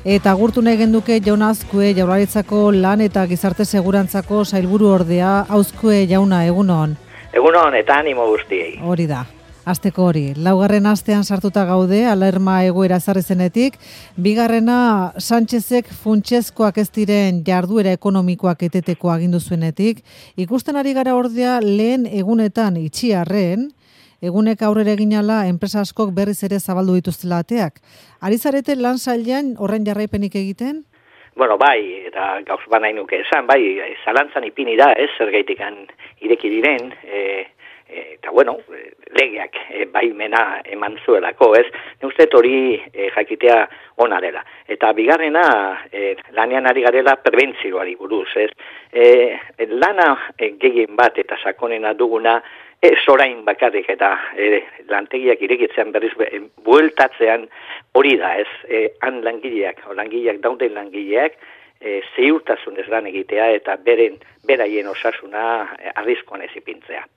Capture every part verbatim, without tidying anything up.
Eta agurtu nahi genduke Jaun Azkue, Jaurlaritzako lan eta gizarte segurantzako sailburu ordea. Azkue jauna, egunon. Egunon eta animo guztiei. Hori da. Asteko hori, laugarren astean sartuta gaude, alarma egoera ezarri zenetik, bigarrena Sánchezek funtsezkoak ez diren jarduera ekonomikoak eteteko agindu zuenetik, ikusten ari gara ordea lehen egunetan itxiarren, egunek aurrera eginala enpresa askok berriz ere zabaldu dituztela ateak. Ari zarete lan sailean horren jarraipenik egiten? Bueno, bai, eta gauz banahi nuke esan, bai, zalantzan ipini da, ez, zergaitikan ireki diren, e, eta bueno, legeak e, baimena eman zuelako, ez? Ne uste hori e, jakitea ona dela. Eta bigarrena, e, lanean ari garela prebentzioari buruz, ez? E, lana e, gehien bat eta sakonena duguna, ez orain bakarrik eta e, lantegiak irekitzean berriz e, bueltatzean hori da, ez? E, han langileak, o langileak, dauden langileak, e, ziurtasunez lan egitea eta beren, beraien osasuna e, arrizkoan ez ipintzea.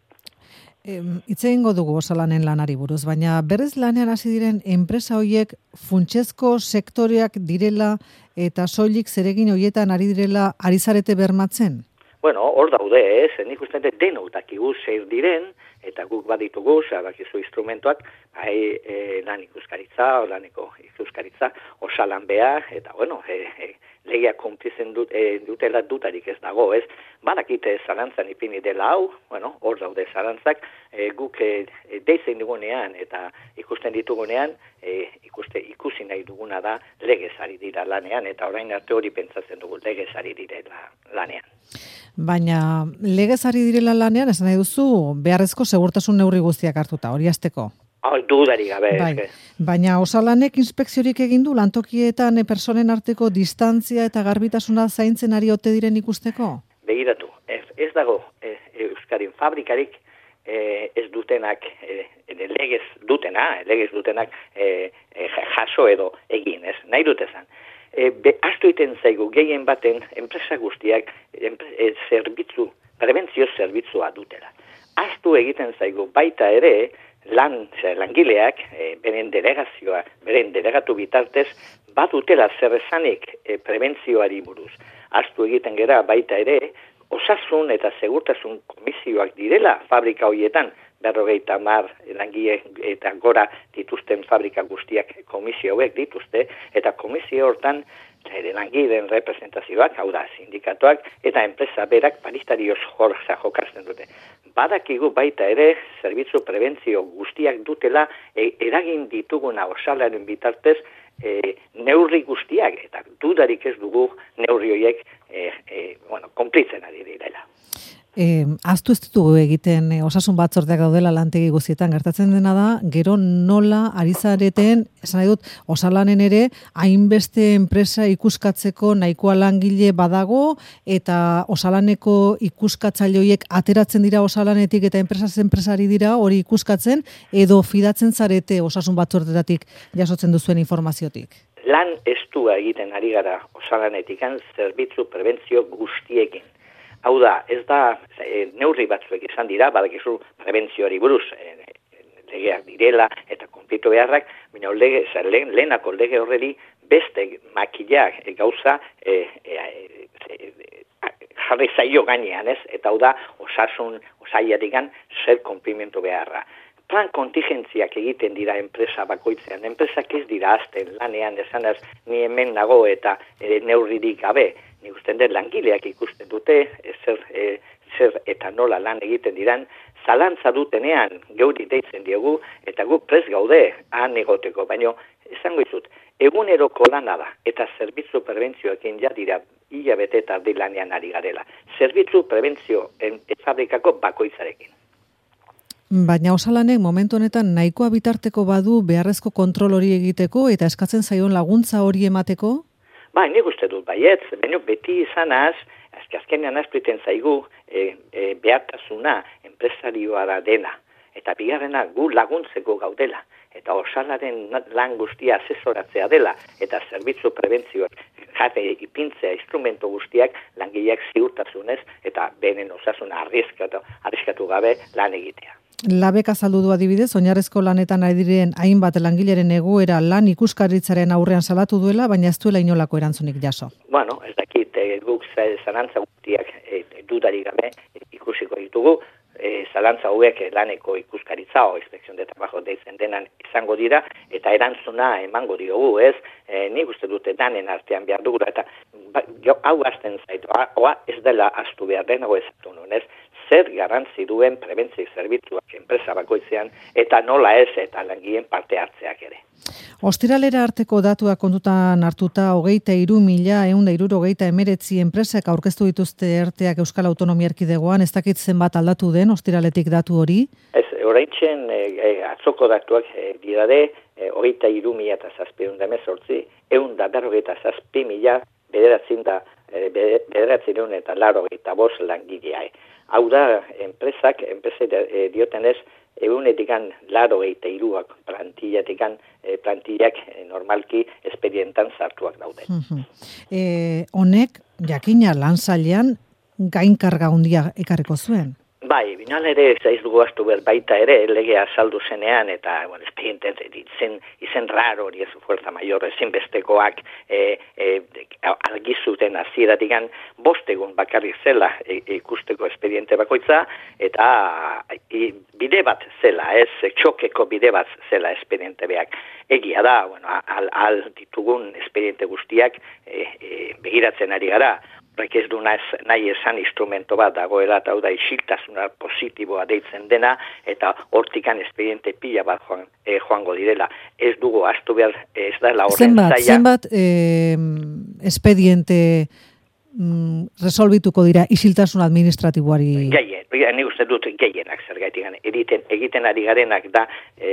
Hitz egingo dugu osalanen lanari buruz, baina berriz lanean hasi diren enpresa horiek funtsezko sektoreak direla eta soilik zeregin horietan ari direla ari zarete bermatzen? Bueno, hor daude, ez, nik uste denok dakigu zer diren, eta guk baditugu, bakizu instrumentuak, bai e, lan ikuskaritza, laneko ikuskaritza, osalan behar, eta bueno, e, e, legeak konplitzen dut, e, dutela dutarik ez dago, ez, badakite zalantzan ipini dela hau, bueno, hor daude zalantzak, e, guk e, deitzen dugunean eta ikusten ditugunean, e, ikuste, ikusi nahi duguna da legez ari dira lanean, eta orain arte hori pentsatzen dugu legez ari direla lanean. Baina legez ari direla lanean, esan nahi duzu, beharrezko segurtasun neurri guztiak hartuta, hori hasteko. Oh, dudari gabe. Bai. Baina osalanek inspekziorik egin du lantokietan personen arteko distantzia eta garbitasuna zaintzen ari ote diren ikusteko? Begiratu, ez, ez dago ez, Euskadin fabrikarik e, ez dutenak, e, legez dutena, legez dutenak e, e, jaso edo egin, ez, nahi dutezan. E, be, astu iten zaigu gehien baten enpresa guztiak enpre, e, zerbitzu, prebentzio zerbitzua dutela. Astu egiten zaigu baita ere lan, zer, langileak, e, beren delegazioa, beren delegatu bitartez, badutela zer esanik e, prebentzioari buruz. Astu egiten gera baita ere, osasun eta segurtasun komisioak direla fabrika horietan, berrogeita hamar langile eta gora dituzten fabrika guztiak komisio hauek dituzte, eta komisio hortan langileen representazioak, hau da, sindikatuak, eta enpresa berak paritarioz jorza jokatzen dute. Badakigu baita ere, zerbitzu prebentzio guztiak dutela, e, eragin dituguna osalaren bitartez, e, neurri guztiak, eta dudarik ez dugu neurri horiek e, e, bueno, konplitzen ari direla. E, aztu ez ditugu egiten e, osasun batzordeak daudela lantegi guztietan gertatzen dena da, gero nola ari zareten, esan nahi dut, osalanen ere, hainbeste enpresa ikuskatzeko nahikoa langile badago, eta osalaneko ikuskatzaileoiek ateratzen dira osalanetik eta enpresaz enpresari dira hori ikuskatzen, edo fidatzen zarete osasun batzordetatik jasotzen duzuen informaziotik? Lan estua egiten ari gara osalanetikan zerbitzu prebentzio guztiekin. Hau da, ez da e, neurri batzuek izan dira, badakizu prebentzioari buruz, e, legeak direla eta konplitu beharrak, baina lege, lehen, lehenako lege horreli beste makilak e, gauza e, e, e, e, jarri zaio gainean, ez? Eta hau da, osasun, osaiatikan zer konplimentu beharra. Plan kontingentziak egiten dira enpresa bakoitzean, enpresak ez dira azten lanean esanaz ni hemen nago eta e, neurririk gabe. Ni usten dut langileak ikusten dute, e, zer, e, zer eta nola lan egiten diran, zalantza dutenean geuri deitzen diogu, eta gu prez gaude han egoteko, baina esango izut, eguneroko lana da, eta zerbitzu prebentzioekin ja dira hilabete eta ardi lanean ari garela. Zerbitzu prebentzio en, fabrikako bakoitzarekin. Baina osalanek momentu honetan nahikoa bitarteko badu beharrezko kontrol hori egiteko eta eskatzen zaion laguntza hori emateko? Ba, nik uste dut baietz, baina beti izanaz, azkenean azpliten zaigu e, e, behartasuna enpresarioa da dena, eta bigarrena gu laguntzeko gaudela, eta osalaren lan guztia asesoratzea dela, eta zerbitzu prebentzioak jate ipintzea instrumento guztiak langileak ziurtasunez, eta benen osasuna arriskatu, arriskatu gabe lan egitea. Labek azaldu du adibidez, oinarrezko lanetan ari diren hainbat langileren egoera lan ikuskaritzaren aurrean salatu duela, baina ez duela inolako erantzunik jaso. Bueno, ez dakit, e, guk zalantza guztiak e, dudarik gabe ikusiko ditugu, e, zalantza hauek laneko ikuskaritza o inspekzion de trabajo deitzen denan izango dira, eta erantzuna emango diogu, ez? E, nik uste dute danen artean behar dugula, eta ba, jo, hau hasten zaitu, hoa ez dela astu behar denago ezatu nun, ez? Zer garrantzi duen prebentzio zerbitzuak enpresa bakoitzean, eta nola ez eta langileen parte hartzeak ere. Ostiralera arteko datuak kontutan hartuta, hogeita hiru mila ehun eta hirurogeita hemeretzi enpresek aurkeztu dituzte erteak Euskal Autonomia Erkidegoan, ez dakit zenbat aldatu den ostiraletik datu hori? Ez, oraintzen e, e, atzoko datuak e, dirade, e, hogeita hiru mila eta zazpiehun eta hemezortzi, ehun eta berrogeita zazpi mila bederatzen da, e, bederatzen eta laurogeita bost langilea. Hau da, enpresak, enpresa e, diotenez, egunetikan laro eta iruak plantillatikan, e, plantillak e, normalki espedientan sartuak daude. E, honek, jakina lan zailean, gainkarga handia ekarriko zuen? Bai, binal ere zaiz dugu astu behar baita ere, legea saldu zenean, eta, bueno, espedienten izen, izen raro hori ez fuerza mayor, ezinbestekoak e, e, argizuten azieratikan bostegun bakarrik zela e, ikusteko espediente bakoitza, eta e, bide bat zela, ez, txokeko bide bat zela espediente beak. Egia da, bueno, al, al ditugun espediente guztiak e, e, begiratzen ari gara, horrek ez du nahi esan instrumento bat dagoela, eta hau da isiltasuna positiboa deitzen dena, eta hortikan espediente pila bat joan, eh, joango direla. Ez dugu astu behar, ez da la horren zaila. Zenbat, zenbat eh, espediente mm, resolbituko dira isiltasun administratiboari? Gehien, nik uste dut gehienak zergaitik egiten, egiten ari garenak da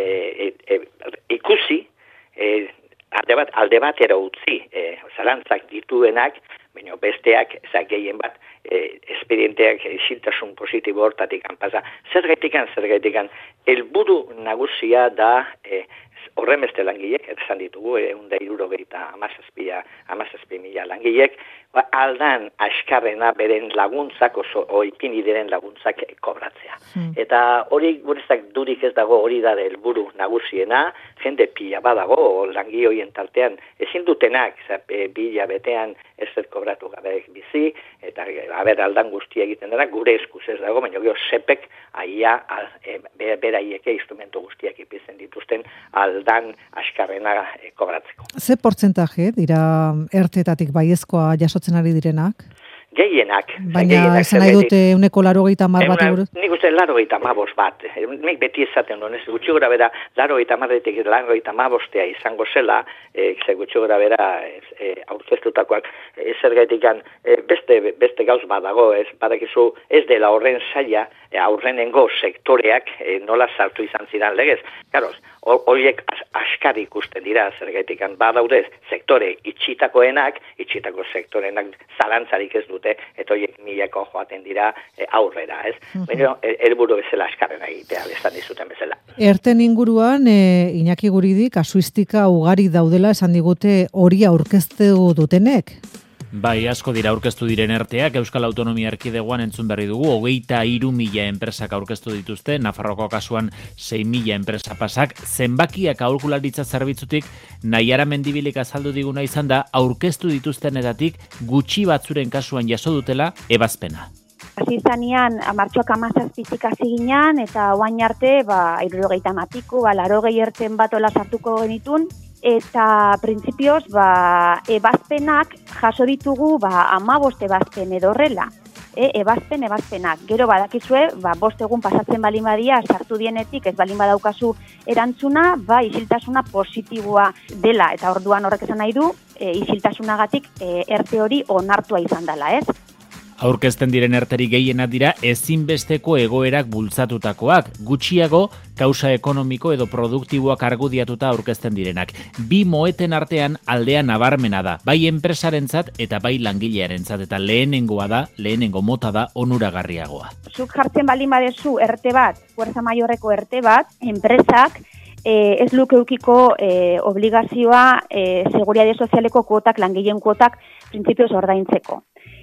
e, e, e, ikusi, e, alde, bat, alde batera utzi, e, zalantzak dituenak, baina besteak, ezak gehien bat, e, espedienteak isiltasun positibo hortatik pasa. Zergaitikan, zergaitikan, helburu nagusia da e, horren beste langilek, esan ditugu, egun da irurogeita amazazpia, amazazpi mila langilek, ba, aldan askarrena beren laguntzak, oso oipini diren laguntzak kobratzea. Hmm. Eta hori gurezak durik ez dago hori da helburu nagusiena, jende pila badago, langi horien tartean, ezin dutenak, e, bila betean ezer kobratu gabe bizi, eta haber aldan guztia egiten dara, gure eskuz ez dago, baina gero sepek aia, al, e, beraieke instrumento guztiak ipitzen dituzten aldan askarrena e, kobratzeko. Ze portzentaje dira ertetatik baiezkoa jasotzen ari direnak? Gehienak. Baina esan nahi dute uneko larogeita hamar bat buruz? Nik uste larogeita hamabos bat. Nik beti esaten duen, ez gutxi gora bera larogeita hamaretik larogeita hamabostea izango zela, e, gutxi gora bera e, aurkeztutakoak e, zergaitikan e, beste, beste gauz badago, ez badakizu ez dela horren saia, e, aurrenengo sektoreak e, nola sartu izan zidan legez. Karoz, horiek askar ikusten dira, zergaitikan badaude sektore itxitakoenak, itxitako sektorenak zalantzarik ez dute, eta horiek milako joaten dira e, aurrera, ez? Uh-huh. Baina, helburu bezala askarrena egitea, esan dizuten bezala. Erten inguruan, e, Iñaki Guridi, kasuistika ugari daudela, esan digute hori aurkeztu dutenek? Bai, asko dira aurkeztu diren erteak, Euskal Autonomia Erkidegoan entzun berri dugu, hogeita hiru mila enpresak aurkeztu dituzte, Nafarroko kasuan sei mila enpresa pasak, zenbakiak aholkularitza zerbitzutik, Naiara Mendibilik azaldu diguna izan da, aurkeztu dituztenetatik gutxi batzuren kasuan jaso dutela ebazpena. Hasi zanean, martxoak amazazpitik hasi ginean, eta oain arte, ba, hirurogeita hamapiko, ba, larogei erten bat ola sartuko genitun, eta printzipioz, ba, ebazpenak jaso ditugu, ba, amabost ebazpen edo horrela. E, ebazpen, ebazpenak. Gero badakizue, ba, bost egun pasatzen balin badia, sartu dienetik, ez balin badaukazu erantzuna, ba, isiltasuna positiboa dela. Eta orduan horrek esan nahi du, e, isiltasunagatik e, erte hori onartua izan dela, ez? Aurkezten diren erteri gehienak dira ezinbesteko egoerak bultzatutakoak, gutxiago kausa ekonomiko edo produktiboak argudiatuta aurkezten direnak. Bi moeten artean aldea nabarmena da, bai enpresarentzat eta bai langilearentzat, eta lehenengoa da, lehenengo mota da onuragarriagoa. Zuk jartzen balin badezu erte bat, fuerza mayorreko erte bat, enpresak eh, ez lukeukiko eh, obligazioa eh, seguritate sozialeko kuotak, langileen kuotak, printzipioz ordaintzeko.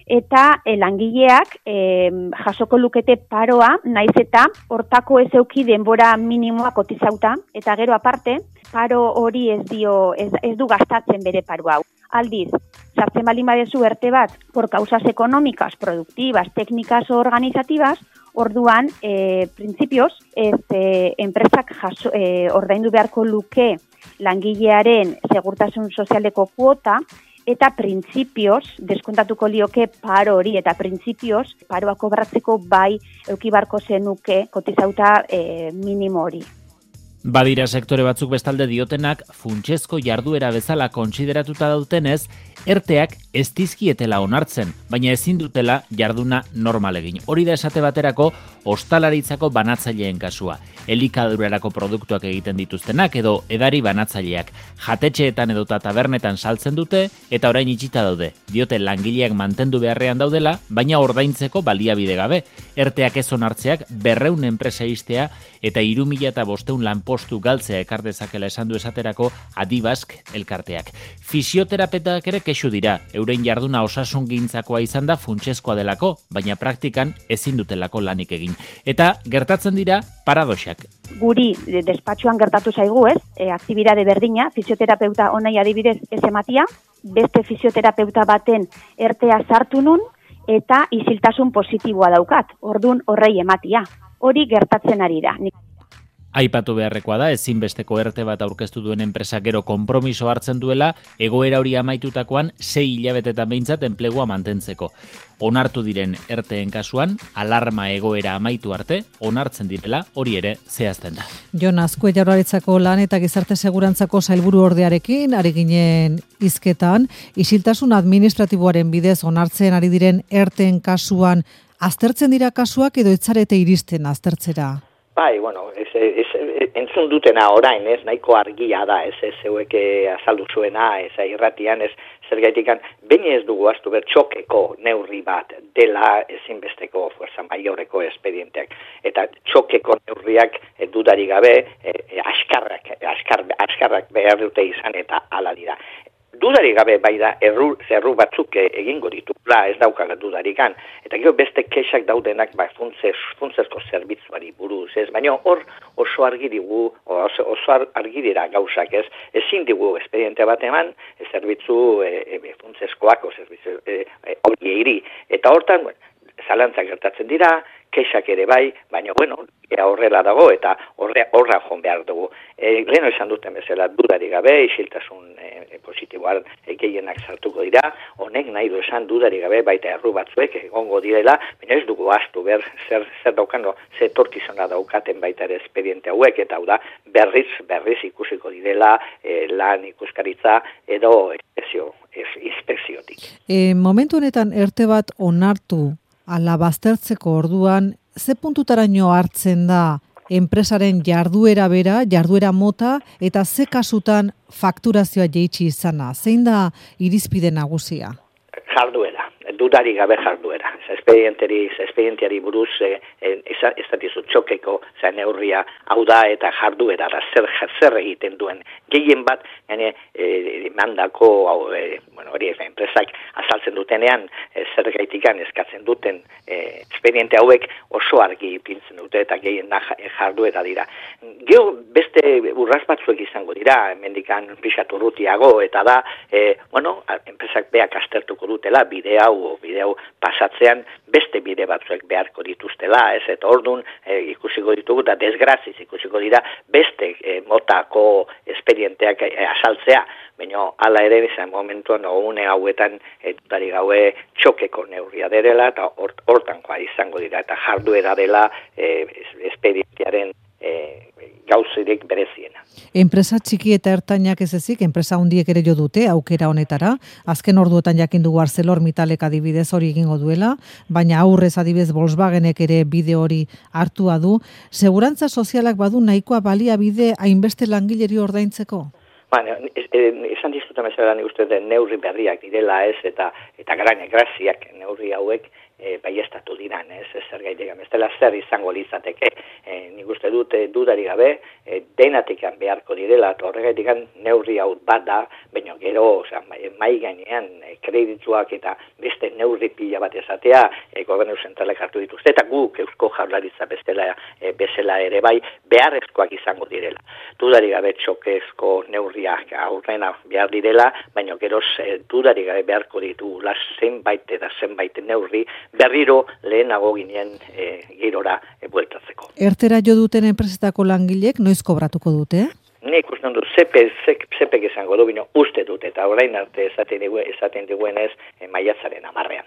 eta e, langileak e, jasoko lukete paroa, naiz eta hortako ez euki denbora minimoa kotizauta, eta gero aparte, paro hori ez dio ez, ez du gastatzen bere paro hau. Aldiz, sartzen baldin badezu erte bat, por causas económicas, productivas, técnicas o organizativas, orduan, e, printzipioz, ez e, enpresak jaso, e, ordaindu beharko luke langilearen segurtasun sozialeko kuota, eta printzipioz, deskontatuko lioke paro hori, eta printzipioz, paroa kobratzeko bai eukibarko zenuke kotizauta e, minimo hori. Badira sektore batzuk bestalde diotenak, funtsezko jarduera bezala kontsideratuta dautenez, erteak ez dizkietela onartzen, baina ezin dutela jarduna normal egin. Hori da esate baterako, ostalaritzako banatzaileen kasua. Elikadurarako produktuak egiten dituztenak edo edari banatzaileak. Jatetxeetan edota tabernetan saltzen dute eta orain itxita daude. Diote langileak mantendu beharrean daudela, baina ordaintzeko baliabide gabe. Erteak ez onartzeak berreun enpresa iztea eta hiru mila bostehun lanpostu galtzea ekar dezakela esan du esaterako Adibask elkarteak. Fisioterapetak ere kexu dira, euren jarduna osasungintzakoa izan da funtsezkoa delako, baina praktikan ezin dutelako lanik egin. Eta gertatzen dira paradoxak. Guri despatxuan gertatu zaigu, ez? E, aktibidade berdina, fisioterapeuta onai adibidez ez ematia, beste fisioterapeuta baten ertea sartu nun, eta isiltasun positiboa daukat, ordun horrei ematia. Hori gertatzen ari da. Aipatu beharrekoa da, ezinbesteko erte bat aurkeztu duen enpresa gero konpromiso hartzen duela, egoera hori amaitutakoan sei hilabetetan behintzat enplegua mantentzeko. Onartu diren erteen kasuan, alarma egoera amaitu arte, onartzen direla hori ere zehazten da. Jon Azkue Jaurlaritzako lan eta gizarte segurantzako sailburu ordearekin, ari ginen hizketan, isiltasun administratiboaren bidez onartzen ari diren erteen kasuan, aztertzen dira kasuak edo etzarete iristen aztertzera? Bai, bueno, ez, ez, ez, entzun dutena orain, ez, nahiko argia da, ez, ez, zeuek azaldu zuena, ez, irratian, ez, zergaitikan, baina ez dugu aztu ber txokeko neurri bat dela ezinbesteko fuerza maioreko espedienteak. Eta txokeko neurriak e, dudari gabe, e, e, askarrak, askar, askarrak behar dute izan eta ala dira. Dudari gabe bai da erru, zerru batzuk egingo ditula, ez daukala dudarikan. Eta gero beste kexak daudenak bai, funtzez, funtzezko zerbitzuari buruz, ez? Baina hor oso argi digu, oso, oso argi dira gauzak, ez? Ezin digu espediente bat eman, e, zerbitzu e, e, funtzezkoak, o zerbitzu e, e, hori eiri. Eta hortan, bueno, zalantzak gertatzen dira, kexak ere bai, baina, bueno, horrela dago eta horre, horra joan behar dugu. E, leheno esan duten bezala dudari gabe, isiltasun e, positiboan e, gehienak sartuko dira, honek nahi du esan dudari gabe baita erru batzuek egongo direla, baina ez dugu astu ber zer, zer daukano, zer torkizona daukaten baita ere espediente hauek, eta hau da berriz, berriz ikusiko direla e, lan ikuskaritza edo inspekzio, inspekziotik. E, momentu honetan erte bat onartu ala baztertzeko orduan, ze puntutaraino hartzen da enpresaren jarduera bera, jarduera mota, eta ze kasutan fakturazioa jeitsi izana? Zein da irizpide nagusia? Jarduera, dudari gabe jarduera. Espedienteri, espedientiari buruz e, e, ez datizu txokeko zain neurria hau da eta jarduera da zer, zer egiten duen. Gehien bat, gane, e, mandako, hau, e, bueno, hori enpresak azaltzen dutenean, e, zer gaitikan eskatzen duten e, espediente hauek oso argi ipintzen dute eta gehien da jarduera dira. Gero beste urraz batzuek izango dira, mendikan pixatu rutiago, eta da, e, bueno, enpresak beak aztertuko dutela, bide hau, bide hau pasatzean, beste bide batzuek beharko dituztela, ez, eta ordun e, ikusiko ditugu, eta desgraziz ikusiko dira beste e, motako espedienteak e, azaltzea, baina hala ere izan momentuan une hauetan e, dutari gaue txokeko neurria derela, eta hortankoa izango dira, eta jarduera dela e, espedientearen e, gauzirik bereziena. Enpresa txiki eta ertainak ez ezik, enpresa hundiek ere jo dute aukera honetara. Azken orduotan jakin dugu ArcelorMittalek adibidez hori egingo duela, baina aurrez adibidez Volkswagenek ere bide hori hartua du. Segurantza sozialak badu nahikoa baliabide hainbeste langileri ordaintzeko? Bueno, esan dizkuta mesela nik uste den neurri berriak direla ez, eta eta graziak neurri hauek e, baiestatu diran, ez, ez zer gaitik, ez dela zer izango litzateke, e, nik uste dut e, dudari gabe, e, denatikan beharko direla, eta horregaitik neurri hau bat da, baina gero, oza, mai gainean, e, kredituak eta beste neurri pila bat ezatea, e, gobernu zentralek hartu dituzte, eta guk Eusko Jaurlaritza bezala, e, bezala ere bai, beharrezkoak izango direla. Dudari gabe txokezko neurriak aurrena behar direla, baina gero dudari gabe beharko ditu la zenbait eta zenbait neurri berriro lehenago ginen e, girora e, bueltatzeko. Ertera jo duten enpresetako langilek noiz kobratuko dute? Nik uste dut, zepek izango du, bino uste dut, eta orain arte esaten, digu, esaten diguenez e, maiatzaren amarrean.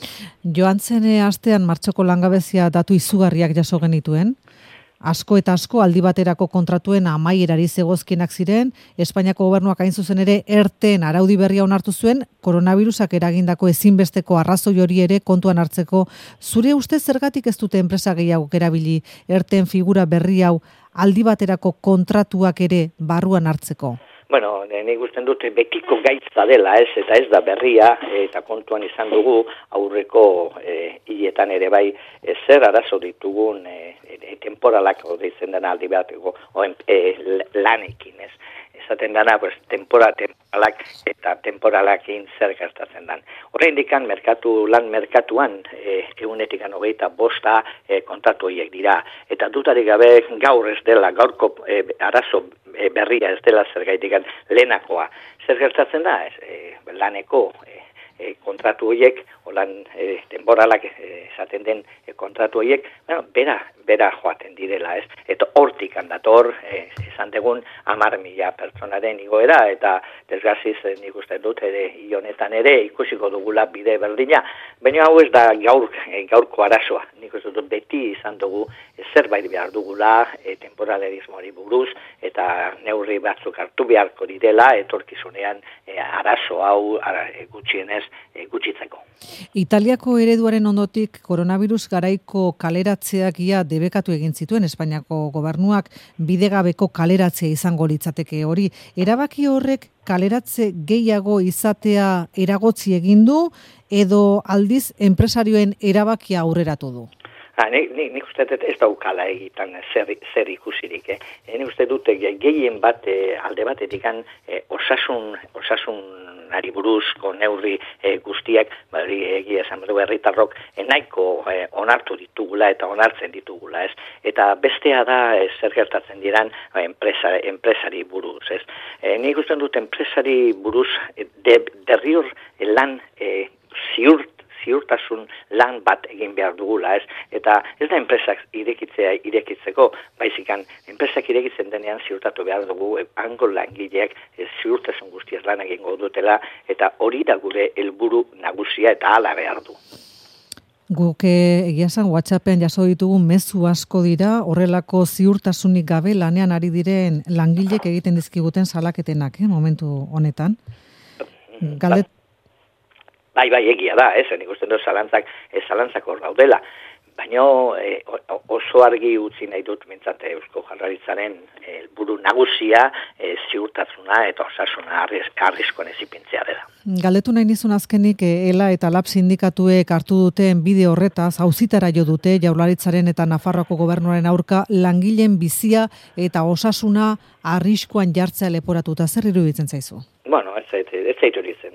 Joan zen astean martxoko langabezia datu izugarriak jaso genituen, asko eta asko aldi baterako kontratuen amaierari zegozkienak ziren, Espainiako gobernuak hain zuzen ere erteen araudi berria onartu zuen, koronavirusak eragindako ezinbesteko arrazoi hori ere kontuan hartzeko. Zure ustez zergatik ez dute enpresa gehiago erabili erteen figura berri hau aldi baterako kontratuak ere barruan hartzeko? Bueno, nik usten dut betiko gaitza dela, ez, eta ez da berria, eta kontuan izan dugu aurreko e, hiletan ere bai e, zer arazo ditugun e, e, temporalak deitzen dena aldi bateko e, lanekin, ez. Esaten dana, pues, tempora, temporalak eta temporalakin zer gertatzen dan. Horrein dikan, merkatu, lan merkatuan, e, egunetikan hogeita bosta e, kontratu horiek dira. Eta dutarik gabe gaur ez dela, gaurko e, arazo e, berria ez dela zer gaitikan lehenakoa. Zer gertatzen da, ez, e, laneko e, e, kontratu horiek, holan e, temporalak e, esaten den e, kontratu horiek, bueno, bera, bera joaten direla, ez? Eta hortik handator, e, esan degun, amar mila pertsonaren igoera, eta desgaziz e, nik uste dut, ere, ionetan ere, ikusiko dugula bide berdina, baina hau ez da gaur, e, gaurko arazoa, nik uste dut beti izan dugu, e, zerbait behar dugula, e, temporalerismoari buruz, eta neurri batzuk hartu beharko direla, etorkizunean e, arazo hau ara, e, gutxienez e, gutxitzeko. Italiako ereduaren ondotik koronavirus garaiko kaleratzeak ia debekatu egin zituen Espainiako gobernuak bidegabeko kaleratzea izango litzateke hori. Erabaki horrek kaleratze gehiago izatea eragotzi egin du edo aldiz enpresarioen erabakia aurreratu du? Ha, nik, nik, nik uste dut ez daukala egiten zer, zer ikusirik. Eh? Nik uste dut gehien bat eh, alde batetik eh, osasun, osasunari buruzko neurri eh, guztiak, bari egia esan du herritarrok eh, nahiko eh, onartu ditugula eta onartzen ditugula, ez? Eta bestea da eh, zer gertatzen diran eh, enpresa, enpresari buruz, ez? Eh, nik uste dut enpresari buruz eh, de, derrior eh, lan eh, ziurt ziurtasun lan bat egin behar dugula, ez? Eta ez da enpresak irekitzea irekitzeko, baizikan enpresak irekitzen denean ziurtatu behar dugu, hango langileak e, ziurtasun guztiaz lan egingo dutela, eta hori da gure helburu nagusia eta hala behar du. Guk egia esan WhatsAppen jaso ditugun mezu asko dira, horrelako ziurtasunik gabe lanean ari diren langilek egiten dizkiguten salaketenak, eh, momentu honetan. Galdet Bai, bai, egia da, ez, nik uste dut zalantzak, ez zalantzak hor daudela. Baina e, oso argi utzi nahi dut mintzate Eusko Jaurlaritzaren helburu nagusia e, ziurtasuna eta osasuna arriskoan ezipintzea dela. Galdetu nahi nizun azkenik, ELA eta LAB sindikatuek hartu duten bide horretaz, auzitara jo dute Jaurlaritzaren eta Nafarroako gobernuaren aurka langileen bizia eta osasuna arriskoan jartzea leporatuta. Zer iruditzen zaizu? Bueno, ez zait, ez zait iruditzen,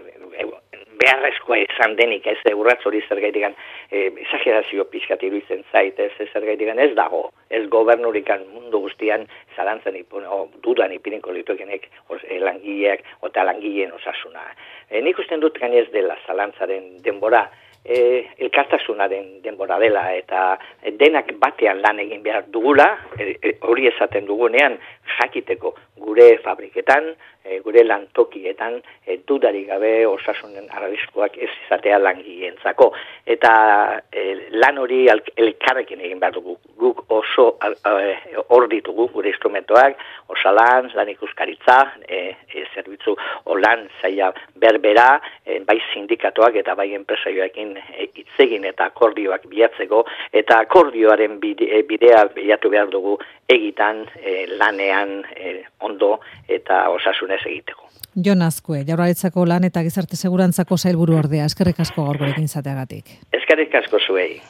beharrezkoa izan denik, ez urratz hori zergaitikan, e, exagerazio pixkat iruditzen zait, ez zergaitikan ez dago, ez gobernurikan mundu guztian zalantzan ipun, o, dudan ipiniko lituekenek e, langileak, eta langileen osasuna. E, nik usten dut gainez dela zalantzaren denbora, e, elkartasunaren denbora dela, eta denak batean lan egin behar dugula, e, e, hori esaten dugunean jakiteko gure fabriketan, e, gure lantokietan, e, dudarik gabe osasunen arriskoak ez izatea langileentzako. Eta e, lan hori elkarrekin egin behar dugu. Guk oso hor ditugu gure instrumentoak, osalan, lan ikuskaritza, e, e, zerbitzu o lan zaila berbera, e, bai sindikatoak eta bai enpresarioekin hitzegin eta akordioak bilatzeko, eta akordioaren bide, bidea bilatu behar dugu egitan e, lanean e, ondo eta osasunez etorkizunez egiteko. Jon Azkue, Jaurlaritzako lan eta gizarte segurantzako sailburu ordea, eskerrik asko gaur gurekin izateagatik. Eskerrik asko zuei.